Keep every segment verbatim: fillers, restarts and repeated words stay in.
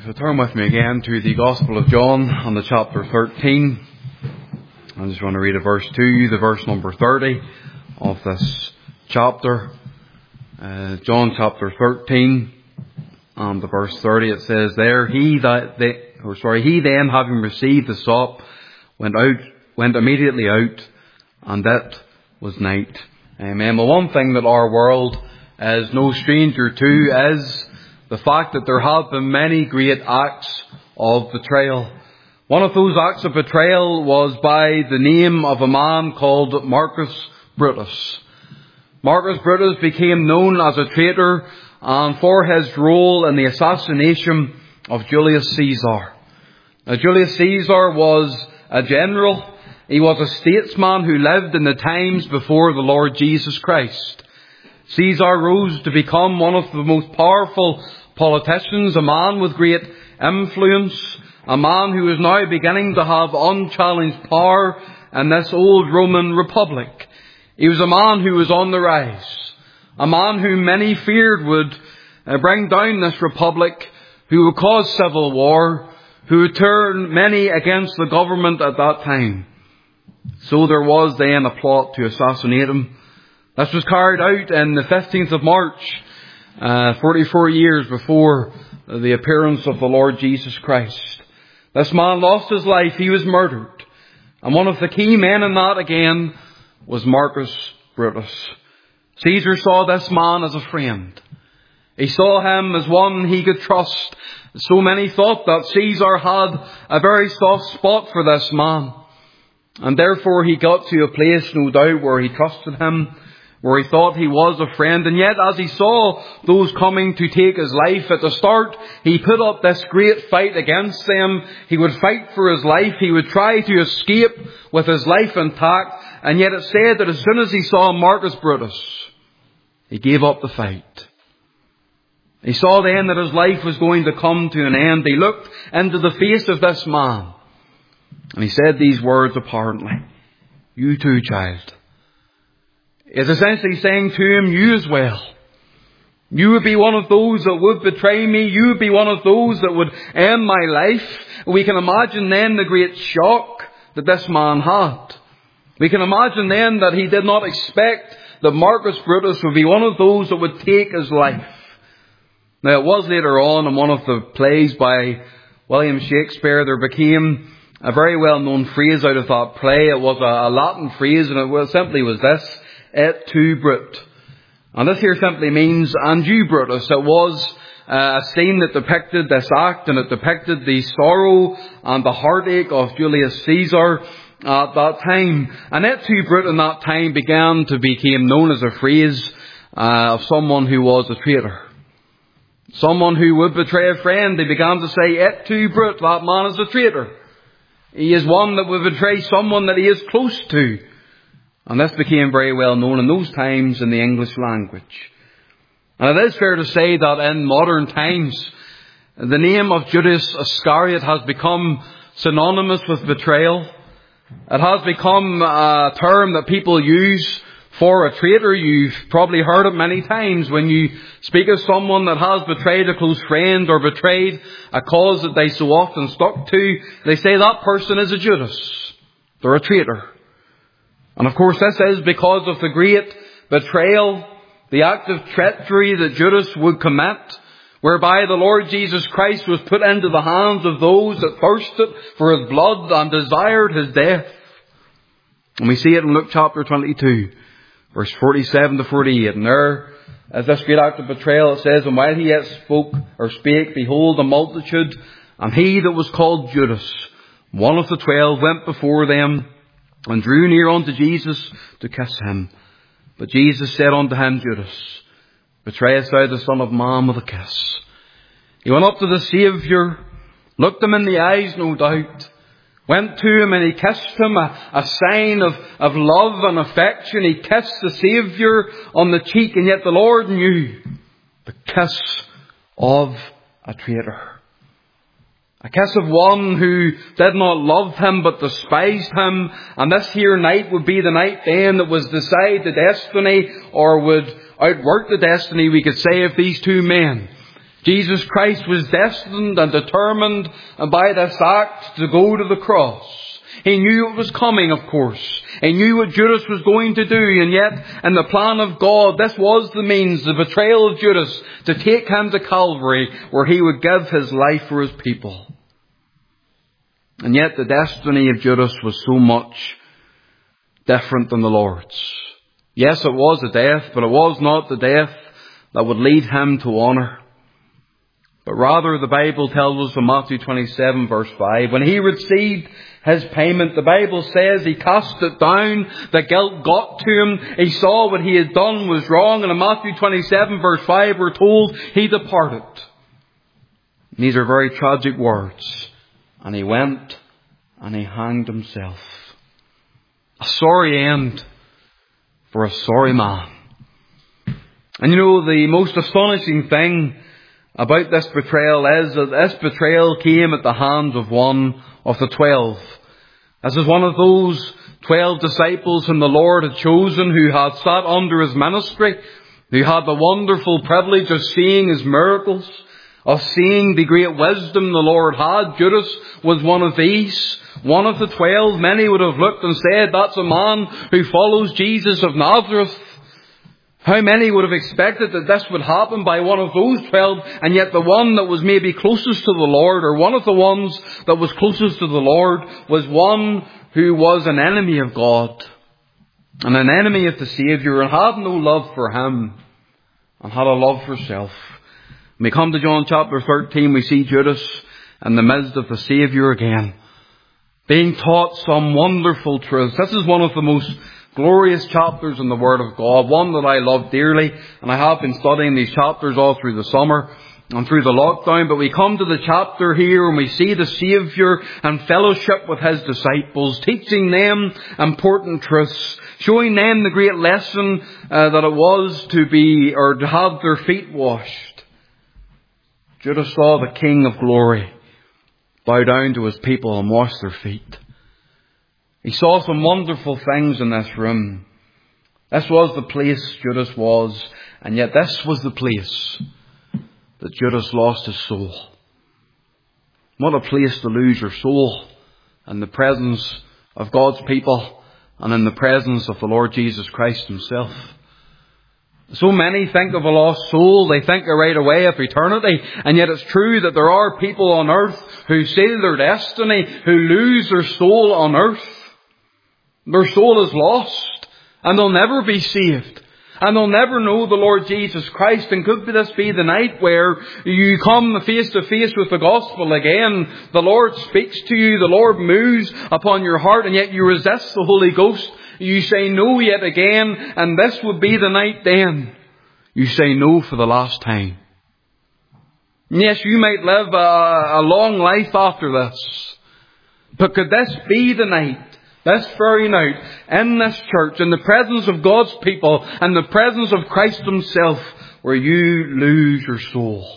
So turn with me again to the Gospel of John on the chapter thirteen. I just want to read a verse to you, the verse number thirty of this chapter. Uh, John chapter thirteen and the verse thirty, it says there, He that they, or sorry, he then having received the sop went out, went immediately out, and that was night. Amen. Well, one thing that our world is no stranger to is the fact that there have been many great acts of betrayal. One of those acts of betrayal was by the name of a man called Marcus Brutus. Marcus Brutus became known as a traitor and for his role in the assassination of Julius Caesar. Now, Julius Caesar was a general. He was a statesman who lived in the times before the Lord Jesus Christ. Caesar rose to become one of the most powerful politicians, a man with great influence, a man who is now beginning to have unchallenged power in this old Roman Republic. He was a man who was on the rise, a man whom many feared would bring down this republic, who would cause civil war, who would turn many against the government at that time. So there was then a plot to assassinate him. This was carried out in the fifteenth of March, uh, forty-four years before the appearance of the Lord Jesus Christ. This man lost his life. He was murdered. And one of the key men in that again was Marcus Brutus. Caesar saw this man as a friend. He saw him as one he could trust. So many thought that Caesar had a very soft spot for this man. And therefore he got to a place, no doubt, where he trusted him, where he thought he was a friend. And yet, as he saw those coming to take his life at the start, he put up this great fight against them. He would fight for his life. He would try to escape with his life intact. And yet it said that as soon as he saw Marcus Brutus, he gave up the fight. He saw then that his life was going to come to an end. He looked into the face of this man, and he said these words apparently, "You too, child." Is essentially saying to him, you as well. You would be one of those that would betray me. You would be one of those that would end my life. We can imagine then the great shock that this man had. We can imagine then that he did not expect that Marcus Brutus would be one of those that would take his life. Now, it was later on in one of the plays by William Shakespeare, there became a very well-known phrase out of that play. It was a, a Latin phrase, and it was, simply was this: Et tu, Brut. And this here simply means, and you, Brutus. It was uh, a scene that depicted this act, and it depicted the sorrow and the heartache of Julius Caesar at that time. And et tu, Brut in that time began to become known as a phrase uh, of someone who was a traitor. Someone who would betray a friend. They began to say, et tu, Brut, that man is a traitor. He is one that would betray someone that he is close to. And this became very well known in those times in the English language. And it is fair to say that in modern times, the name of Judas Iscariot has become synonymous with betrayal. It has become a term that people use for a traitor. You've probably heard it many times when you speak of someone that has betrayed a close friend or betrayed a cause that they so often stuck to. They say that person is a Judas. They're a traitor. And of course this is because of the great betrayal, the act of treachery that Judas would commit, whereby the Lord Jesus Christ was put into the hands of those that thirsted for his blood and desired his death. And we see it in Luke chapter twenty-two, verse forty-seven to forty-eight. And there, as this great act of betrayal, it says, And while he yet spoke or spake, behold, a multitude, and he that was called Judas, one of the twelve, went before them, and drew near unto Jesus to kiss him. But Jesus said unto him, Judas, betrayest thou the Son of Man with a kiss? He went up to the Saviour, looked him in the eyes, no doubt, went to him and he kissed him, a, a sign of, of love and affection. He kissed the Saviour on the cheek, and yet the Lord knew the kiss of a traitor. A kiss of one who did not love him but despised him. And this here night would be the night then that was decide the destiny, or would outwork the destiny, we could say, of these two men. Jesus Christ was destined and determined by this act to go to the cross. He knew it was coming, of course. He knew what Judas was going to do, and yet, in the plan of God, this was the means, the betrayal of Judas, to take him to Calvary, where he would give his life for his people. And yet, the destiny of Judas was so much different than the Lord's. Yes, it was a death, but it was not the death that would lead him to honour. But rather, the Bible tells us in Matthew twenty-seven, verse five, when he received his payment, the Bible says he cast it down. The guilt got to him. He saw what he had done was wrong. And in Matthew twenty-seven, verse five, we're told he departed. And these are very tragic words. And he went and he hanged himself. A sorry end for a sorry man. And you know, the most astonishing thing about this betrayal is that this betrayal came at the hands of one of the twelve. This is one of those twelve disciples whom the Lord had chosen, who had sat under his ministry, who had the wonderful privilege of seeing his miracles, of seeing the great wisdom the Lord had. Judas was one of these, one of the twelve. Many would have looked and said, that's a man who follows Jesus of Nazareth. How many would have expected that this would happen by one of those twelve, and yet the one that was maybe closest to the Lord, or one of the ones that was closest to the Lord, was one who was an enemy of God, and an enemy of the Saviour, and had no love for Him, and had a love for self. When we come to John chapter thirteen, we see Judas in the midst of the Saviour again, being taught some wonderful truths. This is one of the most glorious chapters in the Word of God, one that I love dearly, and I have been studying these chapters all through the summer and through the lockdown. But we come to the chapter here and we see the Saviour and fellowship with His disciples, teaching them important truths, showing them the great lesson uh, that it was to be, or to have their feet washed. Judas saw the King of Glory bow down to His people and wash their feet. He saw some wonderful things in this room. This was the place Judas was, and yet this was the place that Judas lost his soul. What a place to lose your soul in the presence of God's people and in the presence of the Lord Jesus Christ Himself. So many think of a lost soul. They think right away of eternity. And yet it's true that there are people on earth who seal their destiny, who lose their soul on earth. Their soul is lost, and they'll never be saved, and they'll never know the Lord Jesus Christ. And could this be the night where you come face to face with the gospel again? The Lord speaks to you, the Lord moves upon your heart, and yet you resist the Holy Ghost. You say no yet again, and this would be the night then. You say no for the last time. Yes, you might live a, a long life after this, but could this be the night, this very night, in this church, in the presence of God's people, in the presence of Christ Himself, where you lose your soul?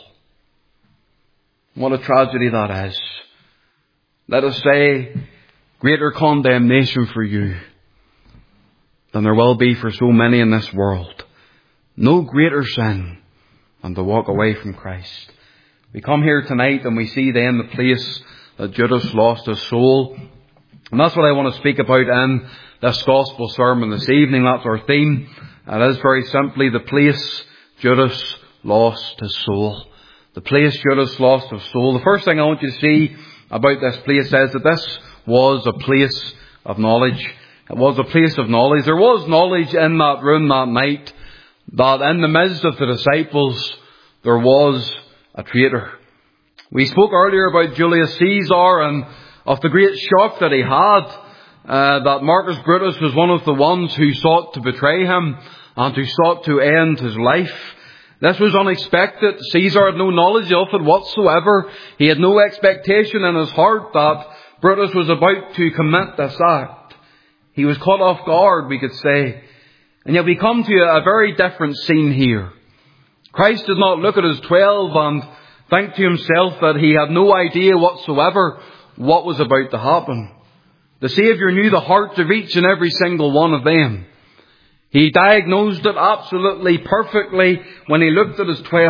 What a tragedy that is. Let us say, greater condemnation for you than there will be for so many in this world. No greater sin than to walk away from Christ. We come here tonight and we see then the place that Judas lost his soul. And that's what I want to speak about in this gospel sermon this evening. That's our theme. And it is very simply the place Judas lost his soul. The place Judas lost his soul. The first thing I want you to see about this place is that this was a place of knowledge. It was a place of knowledge. There was knowledge in that room that night, that in the midst of the disciples there was a traitor. We spoke earlier about Julius Caesar and of the great shock that he had, uh, that Marcus Brutus was one of the ones who sought to betray him and who sought to end his life. This was unexpected. Caesar had no knowledge of it whatsoever. He had no expectation in his heart that Brutus was about to commit this act. He was caught off guard, we could say. And yet we come to a very different scene here. Christ did not look at his twelve and think to himself that he had no idea whatsoever what was about to happen. The Saviour knew the hearts of each and every single one of them. He diagnosed it absolutely perfectly when he looked at his twelve.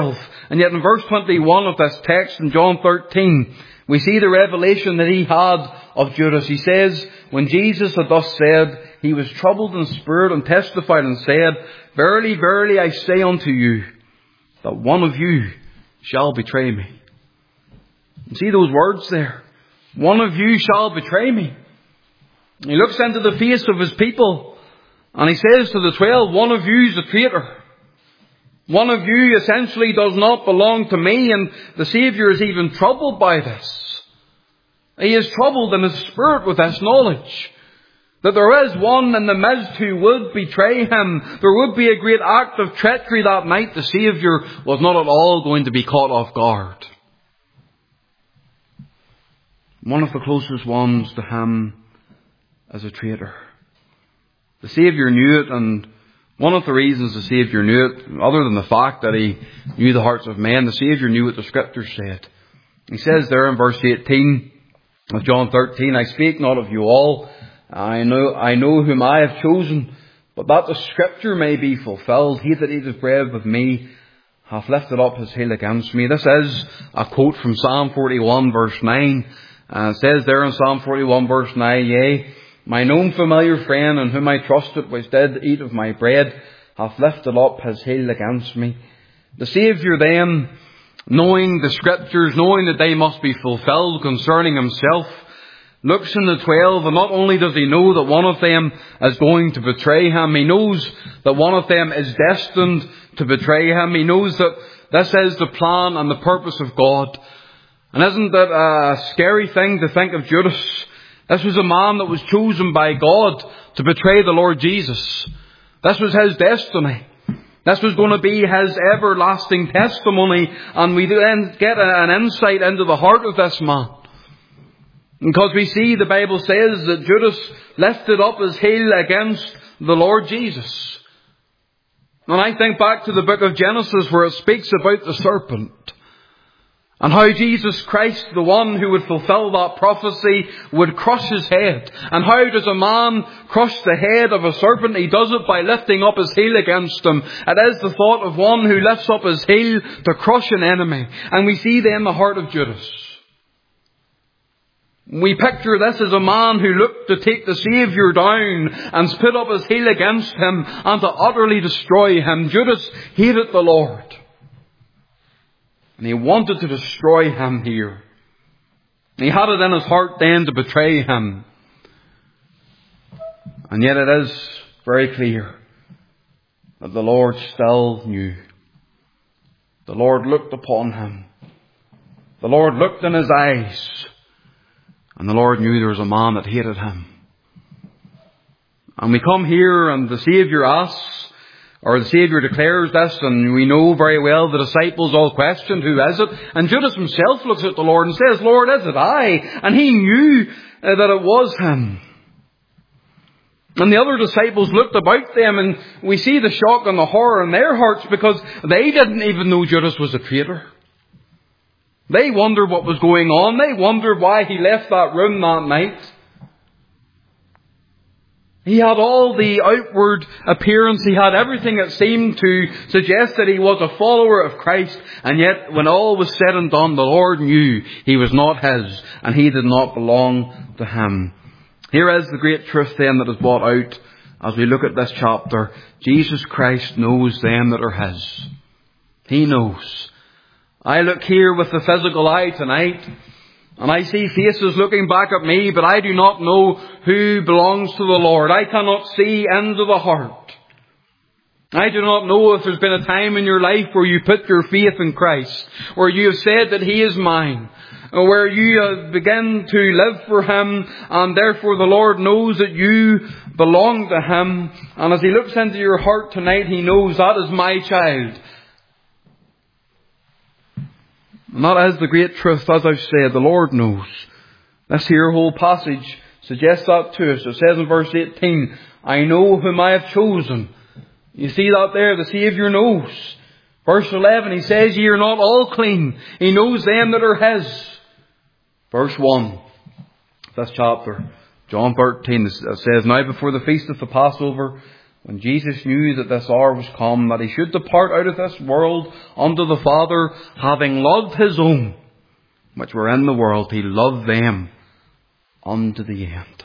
And yet in verse twenty-one of this text in John thirteen, we see the revelation that he had of Judas. He says, when Jesus had thus said, he was troubled in spirit and testified and said, verily, verily, I say unto you, that one of you shall betray me. You see those words there? One of you shall betray me. He looks into the face of his people and he says to the twelve, one of you is a traitor. One of you essentially does not belong to me, and the Saviour is even troubled by this. He is troubled in his spirit with this knowledge that there is one in the midst who would betray him. There would be a great act of treachery that night. The Saviour was not at all going to be caught off guard. One of the closest ones to him is a traitor. The Saviour knew it, and one of the reasons the Saviour knew it, other than the fact that he knew the hearts of men, the Saviour knew what the Scriptures said. He says there in verse eighteen of John thirteen, I speak not of you all, I know, I know whom I have chosen, but that the Scripture may be fulfilled, he that eateth bread with me hath lifted up his heel against me. This is a quote from Psalm forty-one verse nine. Uh, it says there in Psalm forty-one verse nine, yea, mine own familiar friend, in whom I trusted, which did eat of my bread, hath lifted up his heel against me. The Saviour then, knowing the Scriptures, knowing that they must be fulfilled concerning himself, looks in the twelve, and not only does he know that one of them is going to betray him, he knows that one of them is destined to betray him. He knows that this is the plan and the purpose of God. And isn't that a scary thing to think of Judas? This was a man that was chosen by God to betray the Lord Jesus. This was his destiny. This was going to be his everlasting testimony. And we then get an insight into the heart of this man. Because we see the Bible says that Judas lifted up his heel against the Lord Jesus. And I think back to the book of Genesis where it speaks about the serpent. And how Jesus Christ, the one who would fulfill that prophecy, would crush his head. And how does a man crush the head of a serpent? He does it by lifting up his heel against him. It is the thought of one who lifts up his heel to crush an enemy. And we see then the heart of Judas. We picture this as a man who looked to take the Saviour down and put up his heel against him and to utterly destroy him. Judas hated the Lord. And he wanted to destroy him here. He had it in his heart then to betray him. And yet it is very clear that the Lord still knew. The Lord looked upon him. The Lord looked in his eyes. And the Lord knew there was a man that hated him. And we come here and the Saviour asks, or the Saviour declares this, and we know very well the disciples all questioned, who is it? And Judas himself looks at the Lord and says, Lord, is it I? And he knew uh, that it was him. And the other disciples looked about them, and we see the shock and the horror in their hearts because they didn't even know Judas was a traitor. They wondered what was going on. They wondered why he left that room that night. He had all the outward appearance. He had everything that seemed to suggest that he was a follower of Christ. And yet, when all was said and done, the Lord knew he was not his and he did not belong to him. Here is the great truth then that is brought out as we look at this chapter. Jesus Christ knows them that are his. He knows. I look here with the physical eye tonight, and I see faces looking back at me, but I do not know who belongs to the Lord. I cannot see into the heart. I do not know if there's been a time in your life where you put your faith in Christ, where you have said that he is mine, or where you have begun to live for him, and therefore the Lord knows that you belong to him. And as he looks into your heart tonight, he knows that is my child. And that is the great truth, as I've said, the Lord knows. This here whole passage suggests that to us. It says in verse eighteen, I know whom I have chosen. You see that there, the Saviour knows. Verse eleven, he says, ye are not all clean. He knows them that are his. Verse one, this chapter, John thirteen, it says, now before the feast of the Passover when Jesus knew that this hour was come, that he should depart out of this world unto the Father, having loved his own, which were in the world, he loved them unto the end.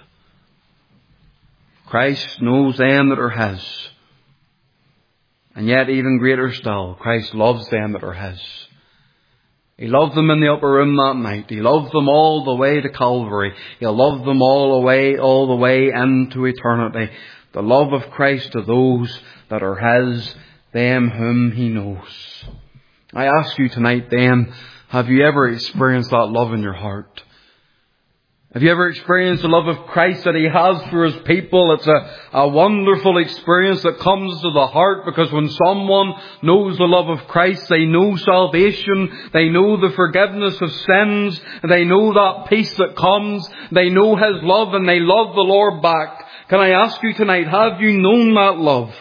Christ knows them that are his. And yet even greater still, Christ loves them that are his. He loved them in the upper room that night. He loved them all the way to Calvary. He'll love them all the way, all the way into eternity. The love of Christ to those that are his, them whom he knows. I ask you tonight then, have you ever experienced that love in your heart? Have you ever experienced the love of Christ that he has for his people? It's a, a wonderful experience that comes to the heart, because when someone knows the love of Christ, they know salvation, they know the forgiveness of sins, they know that peace that comes, they know his love, and they love the Lord back. Can I ask you tonight, have you known that love?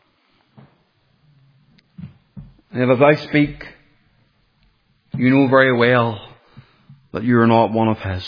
And as I speak, you know very well that you are not one of his.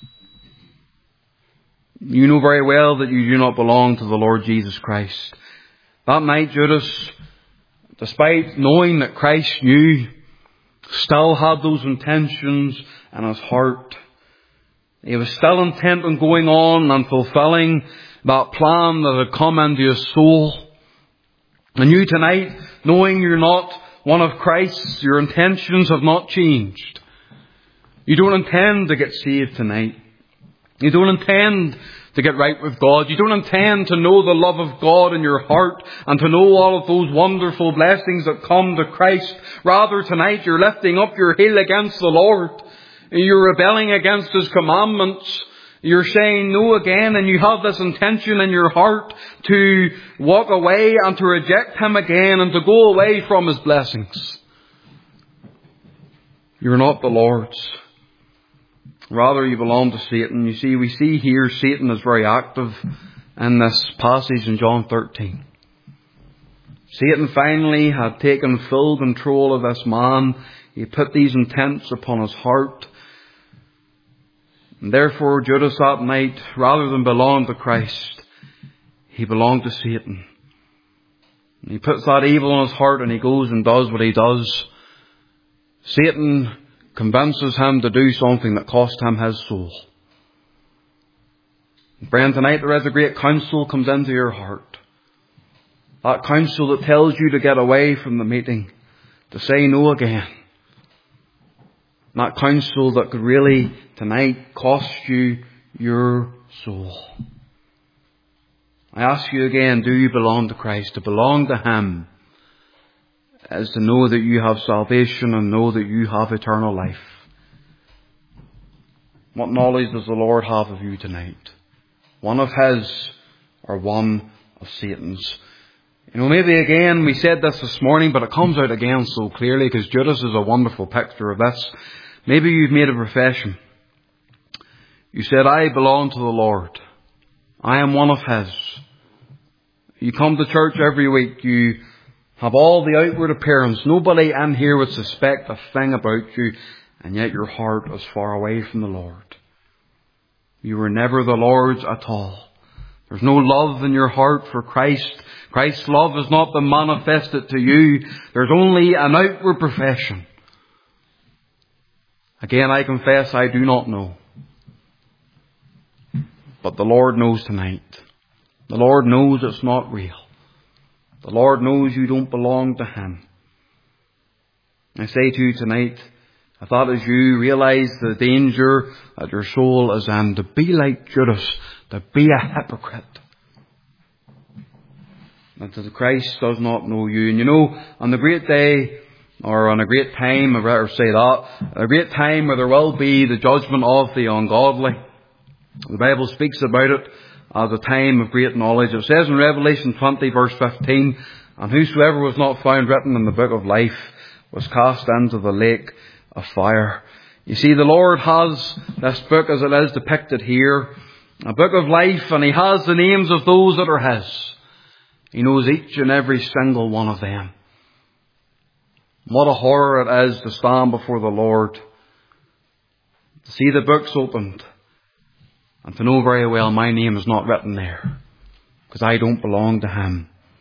You know very well that you do not belong to the Lord Jesus Christ. That night Judas, despite knowing that Christ knew, still had those intentions in his heart. He was still intent on going on and fulfilling that plan that had come into his soul. And you tonight, knowing you're not one of Christ's, your intentions have not changed. You don't intend to get saved tonight. You don't intend to get right with God. You don't intend to know the love of God in your heart and to know all of those wonderful blessings that come to Christ. Rather, tonight you're lifting up your heel against the Lord. You're rebelling against his commandments. You're saying no again, and you have this intention in your heart to walk away and to reject him again and to go away from his blessings. You're not the Lord's. Rather, you belong to Satan. You see, we see here Satan is very active in this passage in John thirteen. Satan finally had taken full control of this man. He put these intents upon his heart. And therefore, Judas that night, rather than belong to Christ, he belonged to Satan. And he puts that evil in his heart and he goes and does what he does. Satan convinces him to do something that cost him his soul. Friend, tonight there is a great counsel comes into your heart. That counsel that tells you to get away from the meeting, to say no again. That counsel that could really tonight cost you your soul. I ask you again, do you belong to Christ? To belong to him is to know that you have salvation and know that you have eternal life. What knowledge does the Lord have of you tonight? One of his or one of Satan's? You know, maybe again, we said this this morning, but it comes out again so clearly because Judas is a wonderful picture of this. Maybe you've made a profession. You said, I belong to the Lord. I am one of his. You come to church every week. You have all the outward appearance. Nobody in here would suspect a thing about you, and yet your heart is far away from the Lord. You were never the Lord's at all. There's no love in your heart for Christ. Christ's love has not been manifested to you. There's only an outward profession. Again, I confess I do not know. But the Lord knows tonight. The Lord knows it's not real. The Lord knows you don't belong to him. I say to you tonight, if that is you, realize the danger that your soul is in. To be like Judas, to be a hypocrite. That Christ does not know you. And you know, on the great day, or on a great time, I'd rather say that, a great time where there will be the judgment of the ungodly. The Bible speaks about it as a time of great knowledge. It says in Revelation twenty verse fifteen, and whosoever was not found written in the book of life was cast into the lake of fire. You see, the Lord has this book as it is depicted here, a book of life, and he has the names of those that are his. He knows each and every single one of them. What a horror it is to stand before the Lord, to see the books opened, and to know very well my name is not written there, because I don't belong to him.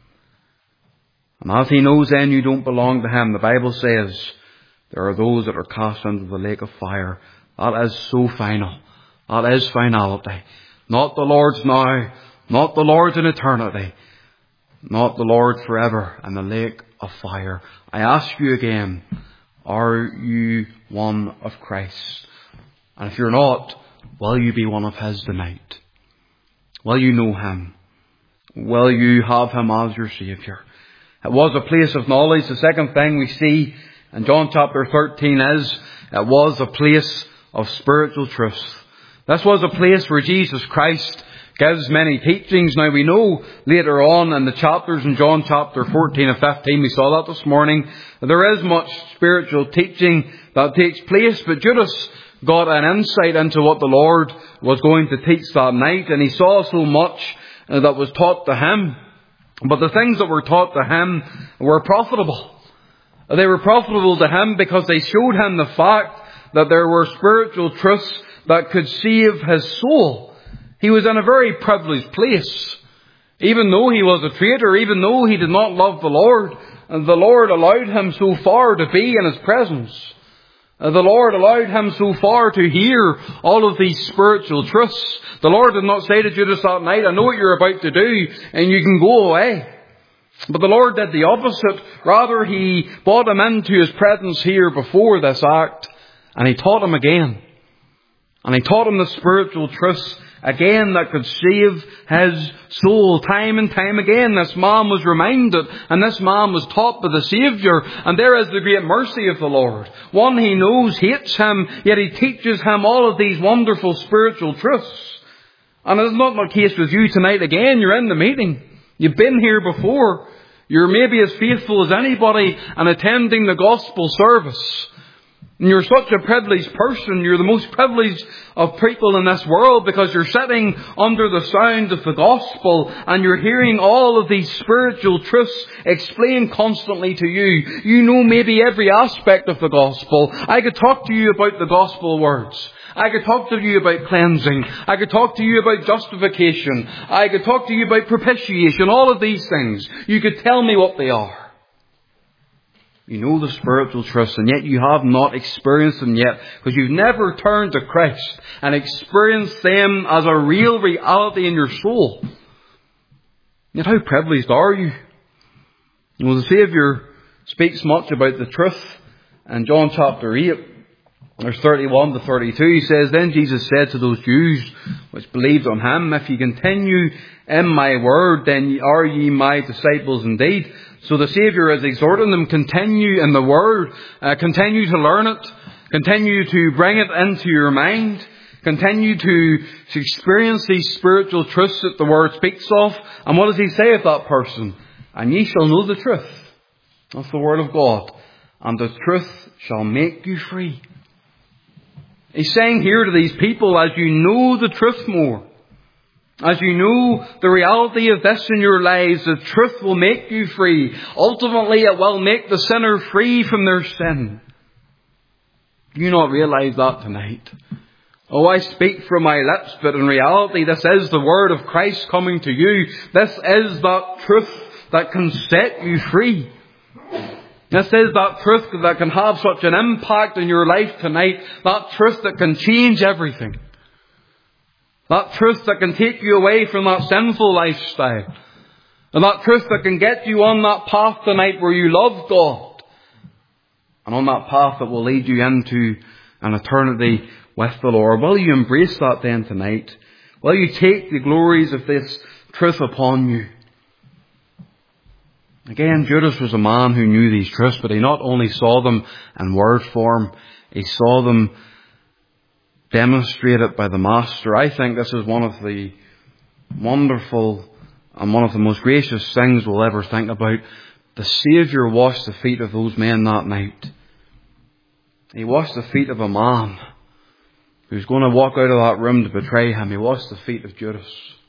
And as he knows then you don't belong to him, the Bible says there are those that are cast into the lake of fire. That is so final. That is finality. Not the Lord's now, not the Lord's in eternity, not the Lord forever in the lake of fire. I ask you again, are you one of Christ? And if you're not, will you be one of his tonight? Will you know him? Will you have him as your Saviour? It was a place of knowledge. The second thing we see in John chapter thirteen is it was a place of spiritual truth. This was a place where Jesus Christ gives many teachings. Now we know later on in the chapters in John chapter fourteen and fifteen, we saw that this morning, there is much spiritual teaching that takes place, but Judas got an insight into what the Lord was going to teach that night, and he saw so much that was taught to him. But the things that were taught to him were profitable. They were profitable to him because they showed him the fact that there were spiritual truths that could save his soul. He was in a very privileged place. Even though he was a traitor, even though he did not love the Lord, the Lord allowed him so far to be in his presence. The Lord allowed him so far to hear all of these spiritual truths. The Lord did not say to Judas that night, I know what you're about to do, and you can go away. But the Lord did the opposite. Rather, he brought him into his presence here before this act, and he taught him again. And he taught him the spiritual truths again that could save his soul. Time and time again, this man was reminded, and this man was taught by the Saviour. And there is the great mercy of the Lord. One he knows hates him, yet he teaches him all of these wonderful spiritual truths. And it is not the case with you tonight. Again, you're in the meeting. You've been here before. You're maybe as faithful as anybody in attending the gospel service. And you're such a privileged person. You're the most privileged of people in this world because you're sitting under the sound of the gospel and you're hearing all of these spiritual truths explained constantly to you. You know maybe every aspect of the gospel. I could talk to you about the gospel words. I could talk to you about cleansing. I could talk to you about justification. I could talk to you about propitiation. All of these things. You could tell me what they are. You know the spiritual truths, and yet you have not experienced them yet because you've never turned to Christ and experienced them as a real reality in your soul. Yet how privileged are you? Well, the Saviour speaks much about the truth in John chapter eight, verse thirty-one to thirty-two. He says, Then Jesus said to those Jews which believed on him, If ye continue in my word, then are ye my disciples indeed. So the Saviour is exhorting them, continue in the Word, uh, continue to learn it, continue to bring it into your mind, continue to, to experience these spiritual truths that the Word speaks of. And what does he say of that person? And ye shall know the truth. That's the Word of God. And the truth shall make you free. He's saying here to these people, as you know the truth more, as you know the reality of this in your lives, the truth will make you free. Ultimately, it will make the sinner free from their sin. Do you not realize that tonight? Oh, I speak from my lips, but in reality, this is the word of Christ coming to you. This is that truth that can set you free. This is that truth that can have such an impact in your life tonight. That truth that can change everything. That truth that can take you away from that sinful lifestyle. And that truth that can get you on that path tonight where you love God. And on that path that will lead you into an eternity with the Lord. Will you embrace that then tonight? Will you take the glories of this truth upon you? Again, Judas was a man who knew these truths, but he not only saw them in word form, he saw them demonstrated by the Master. I think this is one of the wonderful and one of the most gracious things we'll ever think about. The Saviour washed the feet of those men that night. He washed the feet of a man who's going to walk out of that room to betray him. He washed the feet of Judas.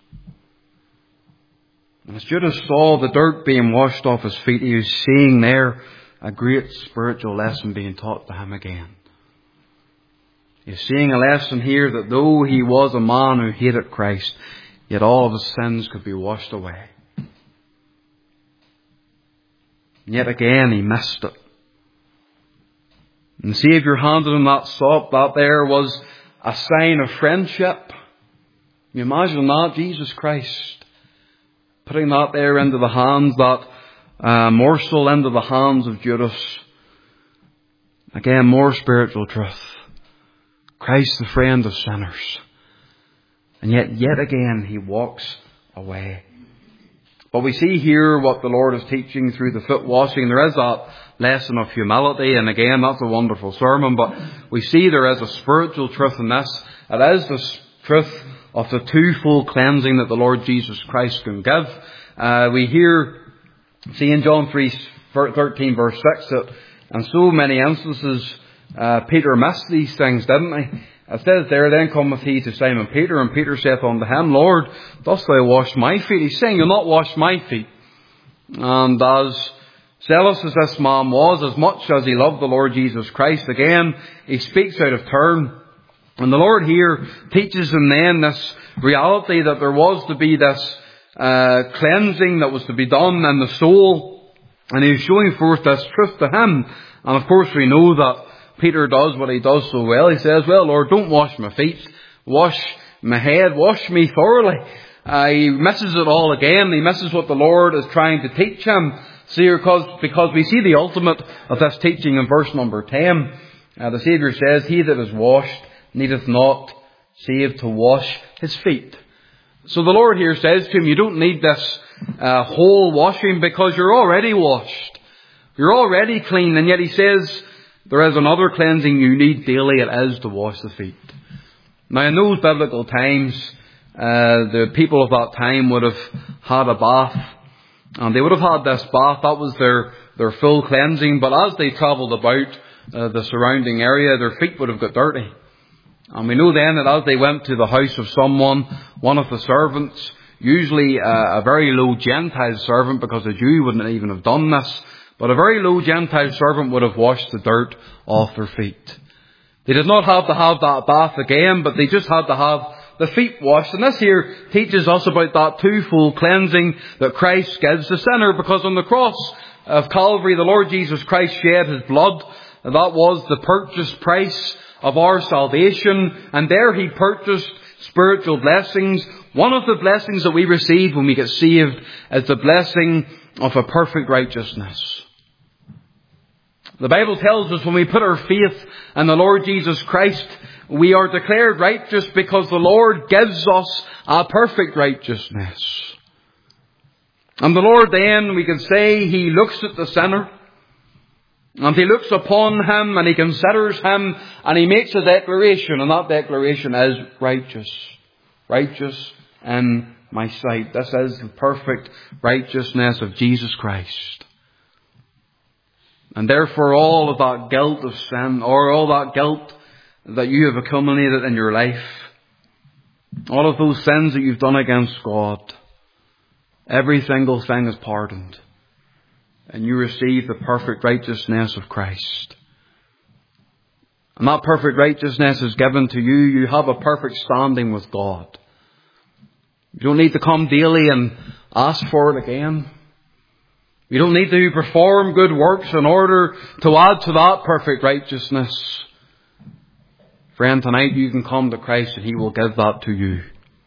And as Judas saw the dirt being washed off his feet, he was seeing there a great spiritual lesson being taught to him again. He's seeing a lesson here that though he was a man who hated Christ, yet all of his sins could be washed away. And yet again he missed it. And the Saviour handed him that sop. That there was a sign of friendship. Can you imagine that? Jesus Christ putting that there into the hands, that uh, morsel into the hands of Judas. Again, more spiritual truth. Christ the friend of sinners. And yet, yet again, he walks away. But we see here what the Lord is teaching through the foot washing. There is that lesson of humility, and again, that's a wonderful sermon, but we see there is a spiritual truth in this. It is the truth of the twofold cleansing that the Lord Jesus Christ can give. Uh, we hear, see in John three thirteen verse six, that in so many instances, uh, Peter missed these things, didn't he? It says there, then cometh he to Simon Peter, and Peter saith unto him, Lord, dost thou wash my feet? He's saying, you'll not wash my feet. And as zealous as this man was, as much as he loved the Lord Jesus Christ, again, he speaks out of turn. And the Lord here teaches him then this reality that there was to be this uh, cleansing that was to be done in the soul. And he's showing forth this truth to him. And of course we know that Peter does what he does so well. He says, well, Lord, don't wash my feet. Wash my head. Wash me thoroughly. Uh, he misses it all again. He misses what the Lord is trying to teach him. See, because, because we see the ultimate of this teaching in verse number ten. Uh, the Saviour says, he that is washed needeth not save to wash his feet. So the Lord here says to him, you don't need this uh, whole washing because you're already washed. You're already clean. And yet he says, there is another cleansing you need daily. It is to wash the feet. Now in those biblical times, uh, the people of that time would have had a bath. And they would have had this bath. That was their, their full cleansing. But as they travelled about uh, the surrounding area, their feet would have got dirty. And we know then that as they went to the house of someone, one of the servants, usually uh, a very low Gentile servant, because a Jew wouldn't even have done this, but a very low Gentile servant would have washed the dirt off their feet. They did not have to have that bath again, but they just had to have the feet washed. And this here teaches us about that twofold cleansing that Christ gives the sinner, because on the cross of Calvary, the Lord Jesus Christ shed his blood. And that was the purchase price of our salvation. And there he purchased spiritual blessings. One of the blessings that we receive when we get saved is the blessing of a perfect righteousness. The Bible tells us when we put our faith in the Lord Jesus Christ, we are declared righteous because the Lord gives us a perfect righteousness. And the Lord then, we can say, he looks at the sinner, and he looks upon him, and he considers him, and he makes a declaration, and that declaration is righteous. Righteous in my sight. This is the perfect righteousness of Jesus Christ. And therefore all of that guilt of sin, or all that guilt that you have accumulated in your life, all of those sins that you've done against God, every single thing is pardoned. And you receive the perfect righteousness of Christ. And that perfect righteousness is given to you. You have a perfect standing with God. You don't need to come daily and ask for it again. You don't need to perform good works in order to add to that perfect righteousness. Friend, tonight you can come to Christ and he will give that to you.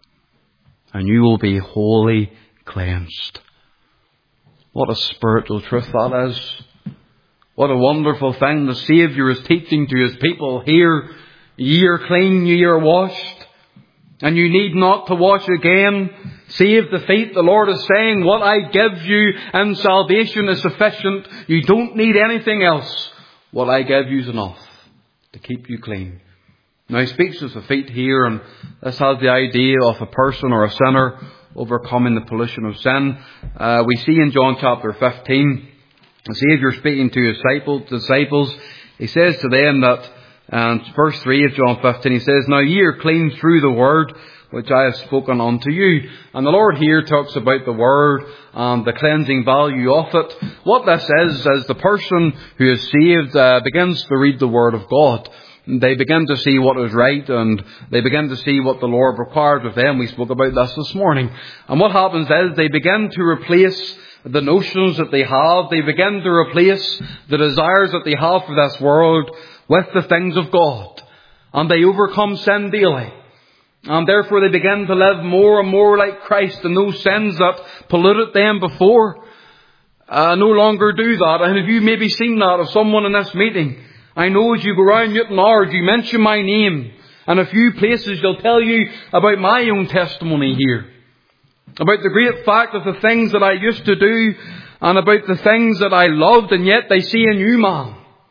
And you will be wholly cleansed. What a spiritual truth that is. What a wonderful thing the Saviour is teaching to his people here. Ye are clean, ye are washed. And you need not to wash again, save the feet. The Lord is saying, what I give you in salvation is sufficient. You don't need anything else. What I give you is enough to keep you clean. Now he speaks of the feet here, and this has the idea of a person or a sinner overcoming the pollution of sin. Uh, we see in John chapter fifteen, the Saviour speaking to his disciples, he says to them that, and verse three of John fifteen, he says, now ye are clean through the word which I have spoken unto you. And the Lord here talks about the word and the cleansing value of it. What this is, is the person who is saved uh, begins to read the word of God. They begin to see what is right, and they begin to see what the Lord required of them. We spoke about this this morning. And what happens is they begin to replace the notions that they have. They begin to replace the desires that they have for this world with the things of God. And they overcome sin daily. And therefore they begin to live more and more like Christ, and those sins that polluted them before uh, no longer do that. And have you maybe seen that of someone in this meeting? I know as you go round Newton Ard, you mention my name. And a few places they'll tell you about my own testimony here. About the great fact of the things that I used to do, and about the things that I loved, and yet they see a new man.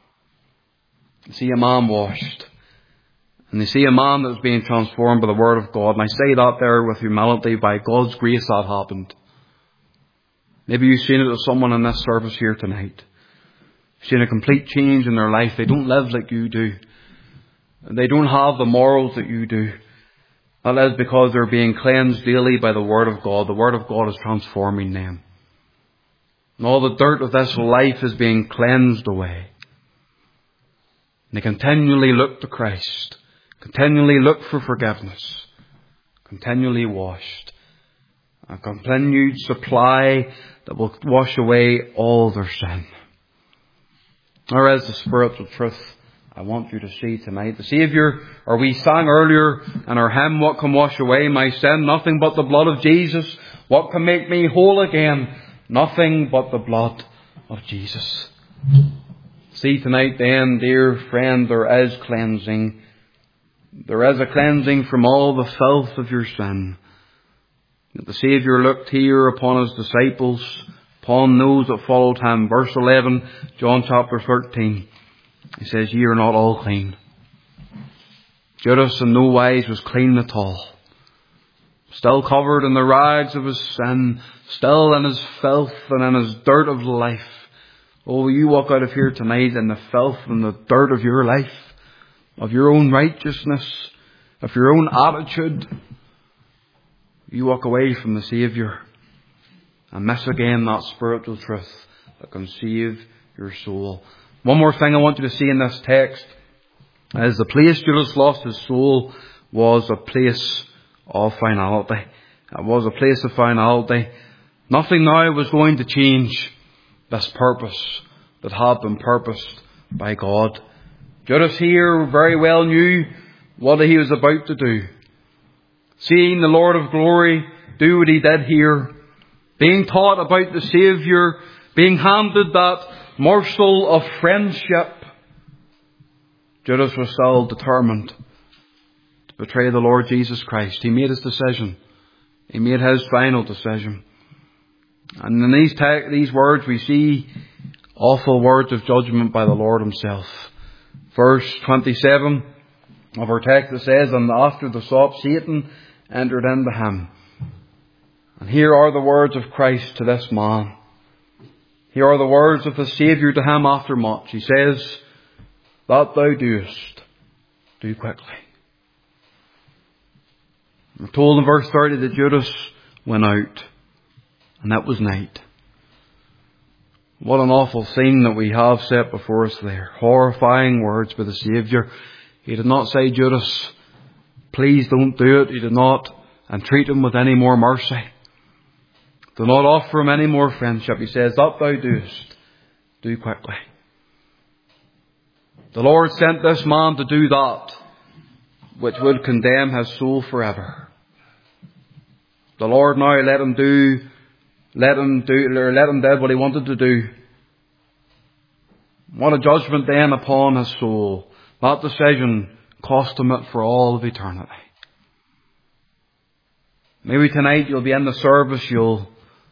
They see a man washed. And they see a man that's being transformed by the Word of God. And I say that there with humility. By God's grace that happened. Maybe you've seen it with someone in this service here tonight. You've seen a complete change in their life. They don't live like you do. They don't have the morals that you do. That is because they're being cleansed daily by the Word of God. The Word of God is transforming them. And all the dirt of this life is being cleansed away. And they continually look to Christ. Continually look for forgiveness. Continually washed. A continued supply that will wash away all their sin. There is the spiritual truth I want you to see tonight. The Saviour, or we sang earlier in our hymn, what can wash away my sin? Nothing but the blood of Jesus. What can make me whole again? Nothing but the blood of Jesus. See tonight then, dear friend, there is cleansing. There is a cleansing from all the filth of your sin. The Saviour looked here upon His disciples, upon those that followed Him. Verse eleven, John chapter thirteen. He says, ye are not all clean. Judas in no wise was clean at all. Still covered in the rags of his sin, still in his filth and in his dirt of life. Oh, will you walk out of here tonight in the filth and the dirt of your life, of your own righteousness, of your own attitude? You walk away from the Saviour and miss again that spiritual truth that can save your soul. One more thing I want you to see in this text is the place Judas lost his soul was a place of finality. It was a place of finality. Nothing now was going to change this purpose that had been purposed by God. Judas here very well knew what he was about to do. Seeing the Lord of glory do what He did here, being taught about the Saviour, being handed that morsel of friendship, Judas was still determined to betray the Lord Jesus Christ. He made his decision. He made his final decision. And in these te- these words we see awful words of judgment by the Lord Himself. Verse twenty-seven of our text, it says, and after the sop, Satan entered into him. And here are the words of Christ to this man. Here are the words of the Saviour to him after much. He says, that thou doest, do quickly. We're told in verse thirty that Judas went out, and that was night. What an awful scene that we have set before us there. Horrifying words by the Saviour. He did not say, Judas, please don't do it. He did not entreat him with any more mercy. Do not offer him any more friendship. He says, that thou doest, do quickly. The Lord sent this man to do that which would condemn his soul forever. The Lord now let him do, let him do, or let him do what he wanted to do. What a judgment then upon his soul. That decision cost him it for all of eternity. Maybe tonight you'll be in the service, you'll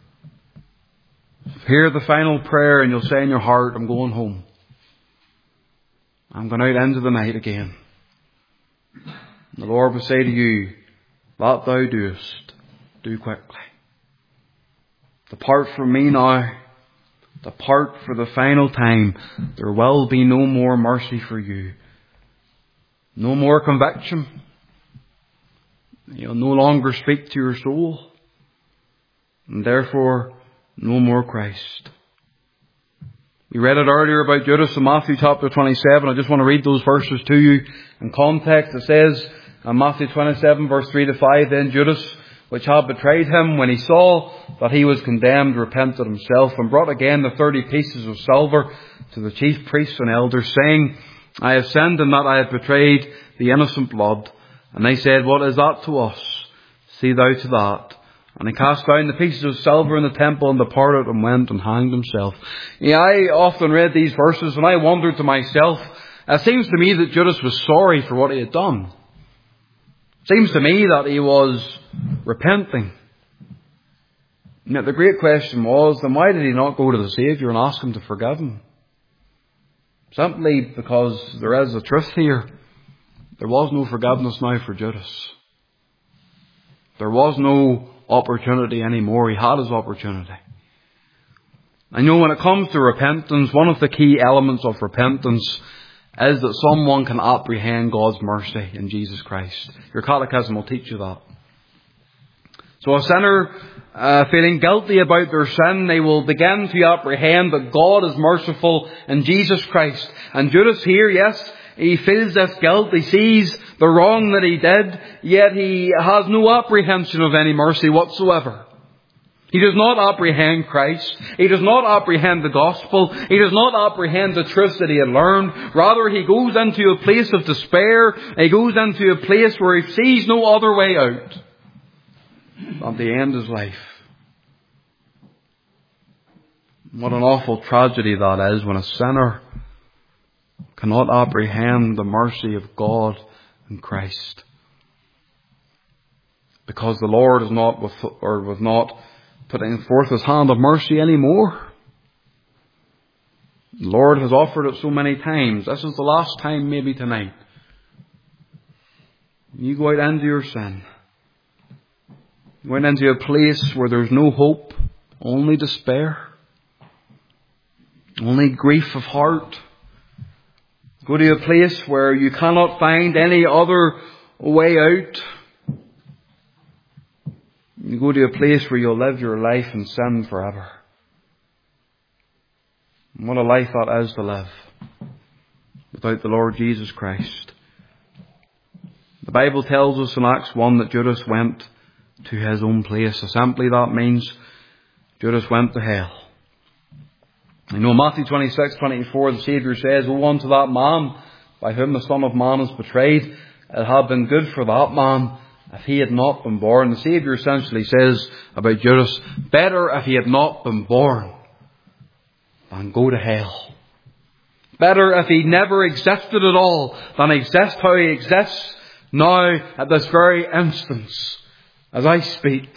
hear the final prayer and you'll say in your heart, I'm going home. I'm going out into the night again. And the Lord will say to you, that thou doest, do quickly. Depart from me now. Depart for the final time. There will be no more mercy for you. No more conviction. You'll no longer speak to your soul. And therefore, no more Christ. We read it earlier about Judas in Matthew chapter twenty-seven. I just want to read those verses to you in context. It says in Matthew twenty-seven verse three to five, then Judas, which had betrayed him, when he saw that he was condemned, repented himself, and brought again the thirty pieces of silver to the chief priests and elders, saying, I have sinned in that I have betrayed the innocent blood. And they said, what is that to us? See thou to that. And he cast down the pieces of silver in the temple and departed and went and hanged himself. Yeah, I often read these verses and I wondered to myself, it seems to me that Judas was sorry for what he had done. It seems to me that he was repenting. And yet the great question was, then why did he not go to the Saviour and ask him to forgive him? Simply because there is a truth here. There was no forgiveness now for Judas. There was no opportunity anymore. He had his opportunity. I know when it comes to repentance, one of the key elements of repentance is that someone can apprehend God's mercy in Jesus Christ. Your catechism will teach you that. So a sinner uh, feeling guilty about their sin, they will begin to apprehend that God is merciful in Jesus Christ. And Judas here, yes, he feels this guilt. He sees the wrong that he did, yet he has no apprehension of any mercy whatsoever. He does not apprehend Christ. He does not apprehend the gospel. He does not apprehend the truth that he had learned. Rather, he goes into a place of despair. He goes into a place where he sees no other way out than to end his life. What an awful tragedy that is when a sinner cannot apprehend the mercy of God in Christ. Because the Lord is not with, or was not putting forth his hand of mercy anymore. The Lord has offered it so many times. This is the last time, maybe tonight. You go out into your sin. You go out into a place where there's no hope, only despair, only grief of heart. Go to a place where you cannot find any other way out. You go to a place where you'll live your life in sin forever. And what a life that is to live without the Lord Jesus Christ. The Bible tells us in Acts one that Judas went to his own place. Simply that means Judas went to hell. You know, Matthew twenty-six, twenty-four, the Saviour says, woe unto that man by whom the Son of Man is betrayed. It had been good for that man if he had not been born. The Saviour essentially says about Judas, better if he had not been born than go to hell. Better if he never existed at all than exist how he exists now at this very instance as I speak.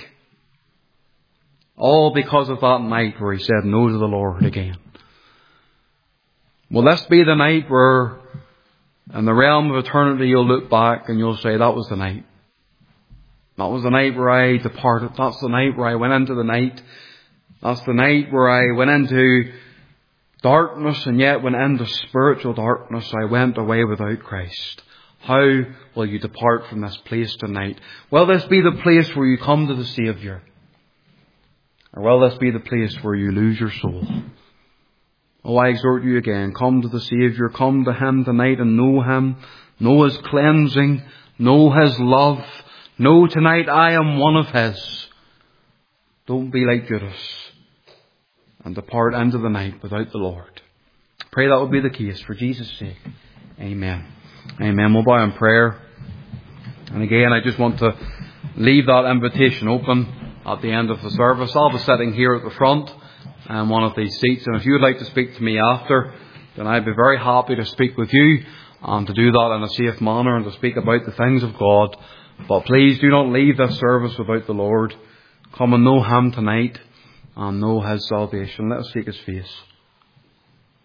All because of that night where he said no to the Lord again. Will this be the night where in the realm of eternity you'll look back and you'll say, that was the night. That was the night where I departed. That's the night where I went into the night. That's the night where I went into darkness and yet went into spiritual darkness. I went away without Christ. How will you depart from this place tonight? Will this be the place where you come to the Saviour? Or will this be the place where you lose your soul? Oh, I exhort you again, come to the Saviour, come to Him tonight and know Him, know His cleansing, know His love, know tonight I am one of His. Don't be like Judas and depart into the night without the Lord. Pray that will be the case for Jesus' sake. Amen. Amen. We'll bow in prayer. And again, I just want to leave that invitation open at the end of the service. I'll be sitting here at the front in one of these seats, and if you would like to speak to me after, then I'd be very happy to speak with you and to do that in a safe manner and to speak about the things of God. But please do not leave this service without the Lord. Come and know Him tonight and know His salvation. Let us seek His face.